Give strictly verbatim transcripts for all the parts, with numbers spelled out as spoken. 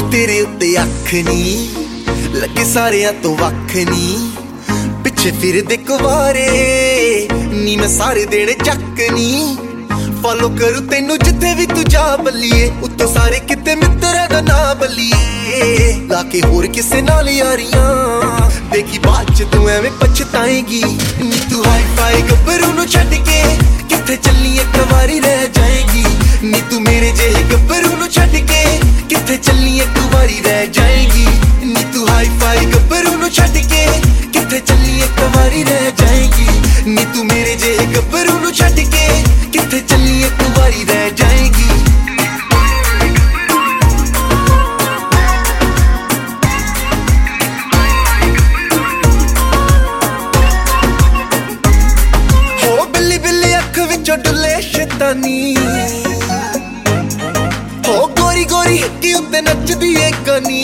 तेरे उत्ते अख नी लगे सारियां तो वख नी पिछे फिरदे कुवारे नी मैं सारे देने चक नी फॉलो करूं तेनू जिथे भी तू जा बल्लिए उत्तों सारे किते मित्रा दा ना बल्लिए लाके होर किसे नाल यारियां देखी बाद च तू एवें पछताएगी नी तू हाई फाई गब्बरू नू छड्ड के किथे चली एक वारी रह जाएगी नी तू मेरे जेहे गब्बरू नू छड्ड के किथे चली एक वारी रह जाएगी नी तू हाई फाई गब्बरू नू छड्ड के किथे चली एक वारी रह जाएगी नी तू मेरे जेहे गब्बरू नू छड्ड के किथे चली एक वारी रह जाएगी हो बिल्ली बिल्ली अख विचों डुले शैतानी हो गोरी गोरी हिक्की उत्ते नचदी ए गानी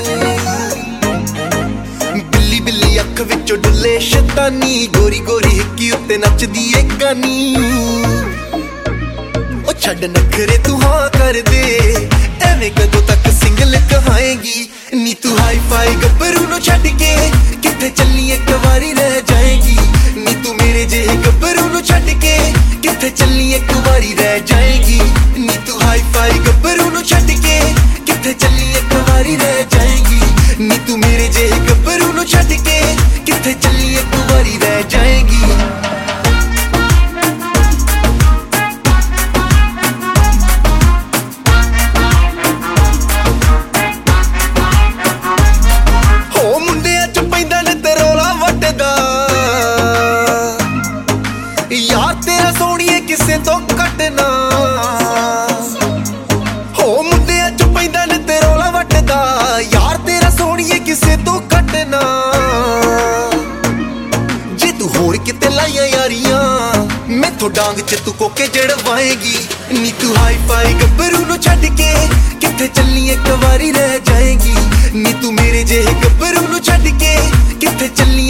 बिल्ली बिल्ली अख विचों डुले शैतानी गोरी गोरी हिक्की उत्ते नचदी ए गानी ओ छड्ड नखरे तू हाँ कर दे एवें कदों तक सिंगल कहाएगी नी तू हाई फाई गब्बरू नू छड्ड के किथे चली एक वारी रह जाएगी नी तू मेरे जेहे गब्बरू नू छड्ड के किथे चली एक वारी रह जाएगी नी तू हाई फाई गब्बरू नू छड्ड के किथे चली एक वारी रह जाएगी नी तू मेरे जेहे गब्बरू नू छड्ड के किथे चली एक वारी रह जाएगी यार तेरा सोनिए किसे तो कटना हो मुंडिया च पैंदा ने ते रोला वटदा यार तेरा सोनिए किसे तो कटना जे तू होर किते लाइया यारियां मैथों डांग च तू कोके जड़वाएगी नी तू हाई फाई गब्बरू नू छड्ड के किथे चली एक वारी रह जाएगी नी तू मेरे जेहे गब्बरू नू छड्ड के किथे चली